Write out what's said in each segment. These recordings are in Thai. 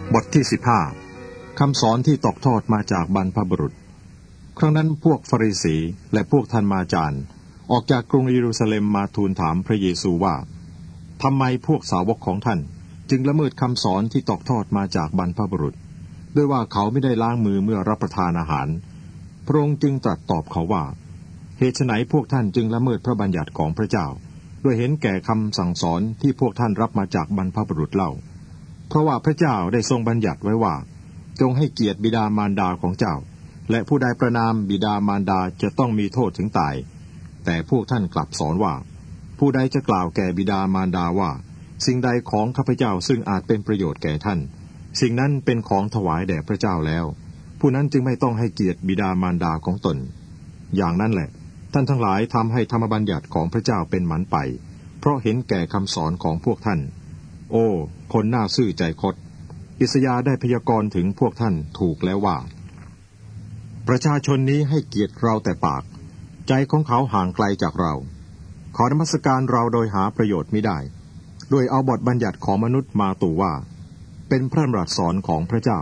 บทที่15คำสอนที่ตกทอดมาจากบรรพบุรุษครั้งนั้นพวกฟาริสีและพวกท่านมาจารย์ออกจากกรุงเยรูซาเล็มมาทูลถามพระเยซูว่าทำไมพวกสาวกของท่านจึงละเมิดคำสอนที่ตกทอดมาจากบรรพบุรุษด้วยว่าเขาไม่ได้ล้างมือเมื่อรับประทานอาหารพระองค์จึงตรัสตอบเขาว่าเหตุไฉนพวกท่านจึงละเมิดพระบัญญัติของพระเจ้าด้วยเห็นแก่คำสั่งสอนที่พวกท่านรับมาจากบรรพบุรุษเล่าเพราะว่าพระเจ้าได้ทรงบัญญัติไว้ว่าจงให้เกียรติบิดามารดาของเจ้าและผู้ใดประณามบิดามารดาจะต้องมีโทษถึงตายแต่พวกท่านกลับสอนว่าผู้ใดจะกล่าวแก่บิดามารดาว่าสิ่งใดของข้าพเจ้าซึ่งอาจเป็นประโยชน์แก่ท่านสิ่งนั้นเป็นของถวายแด่พระเจ้าแล้วผู้นั้นจึงไม่ต้องให้เกียรติบิดามารดาของตนอย่างนั้นแหละท่านทั้งหลายทำให้ธรรมบัญญัติของพระเจ้าเป็นหมันไปเพราะเห็นแก่คำสอนของพวกท่านโอ้คนน่าซื่อใจคดอิสยาห์ได้พยากรณ์ถึงพวกท่านถูกแล้วว่าประชาชนนี้ให้เกียรติเราแต่ปากใจของเขาห่างไกลจากเราขอนมัสการเราโดยหาประโยชน์ไม่ได้โดยเอาบทบัญญัติของมนุษย์มาตู่ว่าเป็นพระดำรัสสอนของพระเจ้า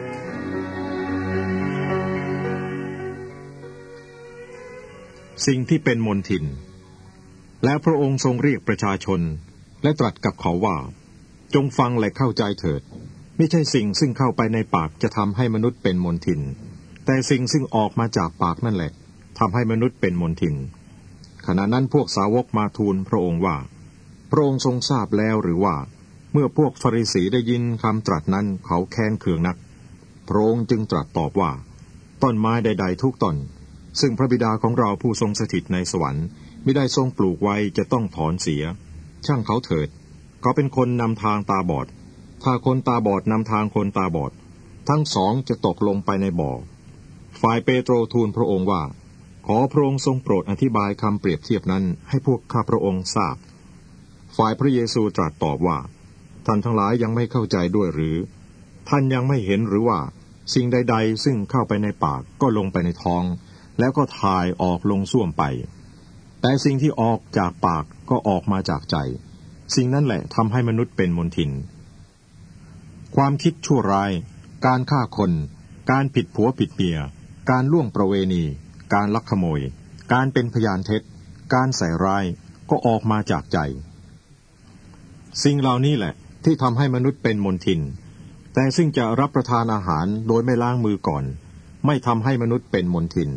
สิ่งที่เป็นมนทินและพระองค์ทรงเรียกประชาชนและตรัสกับเขาว่าจงฟังและเข้าใจเถิดไม่ใช่สิ่งซึ่งเข้าไปในปากจะทำให้มนุษย์เป็นมนทินแต่สิ่งซึ่งออกมาจากปากนั่นแหละทำให้มนุษย์เป็นมนทินขณะนั้นพวกสาวกมาทูลพระองค์ว่าพระองค์ทรงทราบแล้วหรือว่าเมื่อพวกฟาริสีได้ยินคำตรัสนั้นเขาแค้นเคืองนักพระองค์จึงตรัสตอบว่าต้นไม้ใดๆทุกต้นซึ่งพระบิดาของเราผู้ทรงสถิตในสวรรค์มิได้ทรงปลูกไว้จะต้องถอนเสียช่างเขาเถิดเขาเป็นคนนำทางตาบอดถ้าคนตาบอดนำทางคนตาบอดทั้งสองจะตกลงไปในบ่อฝ่ายเปโตรทูลพระองค์ว่าขอพระองค์ทรงโปรดอธิบายคำเปรียบเทียบนั้นให้พวกข้าพระองค์ทราบฝ่ายพระเยซูตรัสตอบว่าท่านทั้งหลายยังไม่เข้าใจด้วยหรือท่านยังไม่เห็นหรือว่าสิ่งใดๆซึ่งเข้าไปในปากก็ลงไปในท้องแล้วก็ถ่ายออกลงส้วมไปแต่สิ่งที่ออกจากปากก็ออกมาจากใจสิ่งนั้นแหละทำให้มนุษย์เป็นมลทินความคิดชั่วร้ายการฆ่าคนการผิดผัวผิดเมียการล่วงประเวณีการลักขโมยการเป็นพยานเท็จการใส่ร้ายก็ออกมาจากใจสิ่งเหล่านี้แหละที่ทำให้มนุษย์เป็นมลทินแต่ซึ่งจะรับประทานอาหารโดยไม่ล้างมือก่อนไม่ทำให้มนุษย์เป็นมลทิน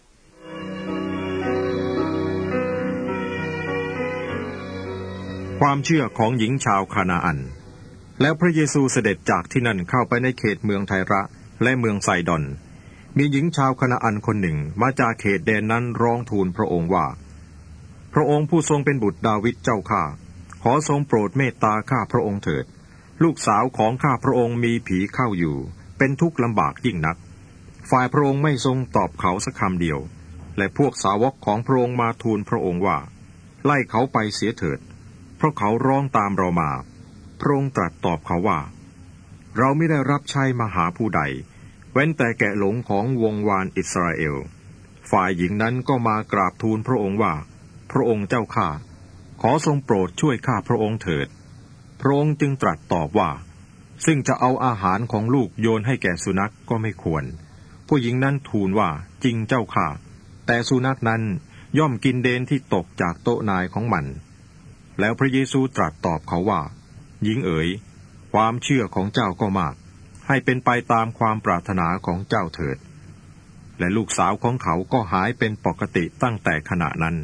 ความเชื่อของหญิงชาวคานาอันแล้วพระเยซูเสด็จจากที่นั่นเข้าไปในเขตเมืองไทระและเมืองไซดอนมีหญิงชาวคานาอันคนหนึ่งมาจากเขตแดนนั้นร้องทูลพระองค์ว่าพระองค์ผู้ทรงเป็นบุตรดาวิดเจ้าข้าขอทรงโปรดเมตตาข้าพระองค์เถิดลูกสาวของข้าพระองค์มีผีเข้าอยู่เป็นทุกข์ลำบากยิ่งนักฝ่ายพระองค์ไม่ทรงตอบเขาสักคำเดียวและพวกสาวกของพระองค์มาทูลพระองค์ว่าไล่เขาไปเสียเถิดเพราะเขาร้องตามเรามาพระองค์ตรัสตอบเขาว่าเราไม่ได้รับใช้มาหาผู้ใดเว้นแต่แกะหลงของวงวานอิสราเอลฝ่ายหญิงนั้นก็มากราบทูลพระองค์ว่าพระองค์เจ้าข้าขอทรงโปรดช่วยข้าพระองค์เถิดพระองค์จึงตรัสตอบว่าซึ่งจะเอาอาหารของลูกโยนให้แก่สุนัขก็ไม่ควรผู้หญิงนั้นทูลว่าจริงเจ้าข้าแต่สุนัขนั้นย่อมกินเดนที่ตกจากโต๊ะนายของมันแล้วพระเยซูตรัสตอบเขาว่าหญิงเอ๋ยความเชื่อของเจ้าก็มากให้เป็นไปตามความปรารถนาของเจ้าเถิดและลูกสาวของเขาก็หายเป็นปกติตั้งแต่ขณะนั้น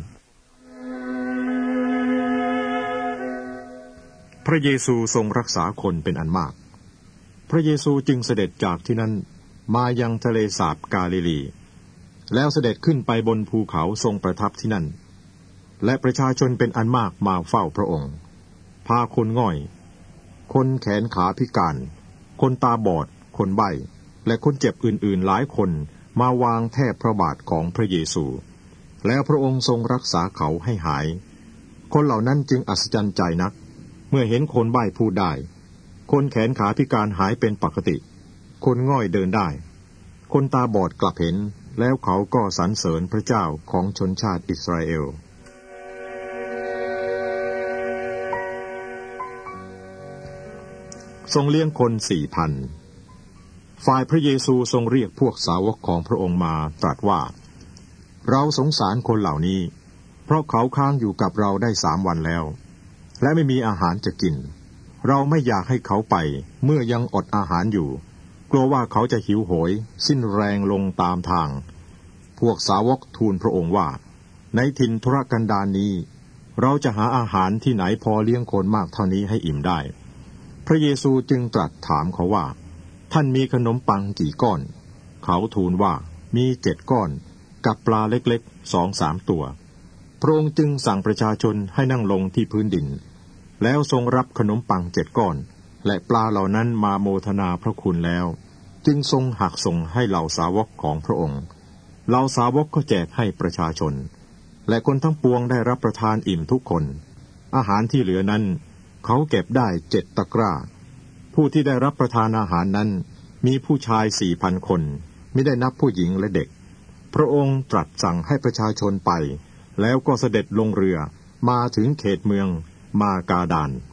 พระเยซูทรงรักษาคนเป็นอันมากพระเยซูจึงเสด็จจากที่นั้นมายังทะเลสาบกาลิลีแล้วเสด็จขึ้นไปบนภูเขาทรงประทับที่นั่นและประชาชนเป็นอันมากมาเฝ้าพระองค์พาคนง่อยคนแขนขาพิการคนตาบอดคนใบ้และคนเจ็บอื่นๆหลายคนมาวางแทบพระบาทของพระเยซูแล้วพระองค์ทรงรักษาเขาให้หายคนเหล่านั้นจึงอัศจรรย์ใจนักเมื่อเห็นคนใบ้พูดได้คนแขนขาพิการหายเป็นปกติคนง่อยเดินได้คนตาบอดกลับเห็นแล้วเขาก็สรรเสริญพระเจ้าของชนชาติอิสราเอลทรงเลี้ยงคน4,000 ฝ่ายพระเยซูทรงเรียกพวกสาวกของพระองค์มาตรัสว่าเราสงสารคนเหล่านี้เพราะเขาค้างอยู่กับเราได้3 วันแล้วและไม่มีอาหารจะกินเราไม่อยากให้เขาไปเมื่อยังอดอาหารอยู่กลัวว่าเขาจะหิวโหยสิ้นแรงลงตามทางพวกสาวกทูลพระองค์ว่าในถิ่นทุรกันดารนี้เราจะหาอาหารที่ไหนพอเลี้ยงคนมากเท่านี้ให้อิ่มได้พระเยซูจึงตรัสถามเขาว่าท่านมีขนมปังกี่ก้อนเขาทูลว่ามี7 ก้อนกับปลาเล็กๆ2-3 ตัวพระองค์จึงสั่งประชาชนให้นั่งลงที่พื้นดินแล้วทรงรับขนมปัง7 ก้อนและปลาเหล่านั้นมาโมทนาพระคุณแล้วจึงทรงหักส่งให้เหล่าสาวกของพระองค์เหล่าสาวกก็แจกให้ประชาชนและคนทั้งปวงได้รับประทานอิ่มทุกคนอาหารที่เหลือนั้นเขาเก็บได้7 ตะกร้าผู้ที่ได้รับประทานอาหารนั้นมีผู้ชาย 4,000 คนมิได้นับผู้หญิงและเด็กพระองค์ตรัสสั่งให้ประชาชนไปแล้วก็เสด็จลงเรือมาถึงเขตเมืองมากาดาน